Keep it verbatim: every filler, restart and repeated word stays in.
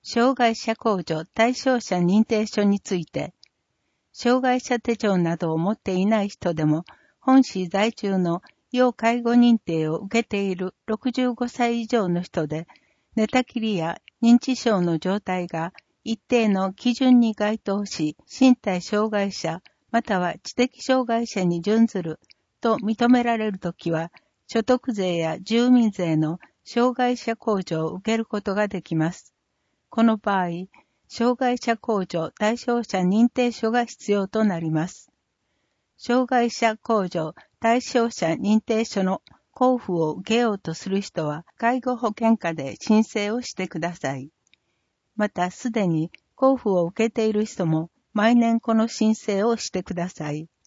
障害者控除対象者認定書について、障害者手帳などを持っていない人でも、本市在住の要介護認定を受けているろくじゅうごさい以上の人で、寝たきりや認知症の状態が一定の基準に該当し、身体障害者または知的障害者に準ずると認められるときは、所得税や住民税の障害者控除を受けることができます。この場合、障害者控除対象者認定書が必要となります。障害者控除対象者認定書の交付を受けようとする人は、介護保険課で申請をしてください。また、すでに交付を受けている人も、毎年この申請をしてください。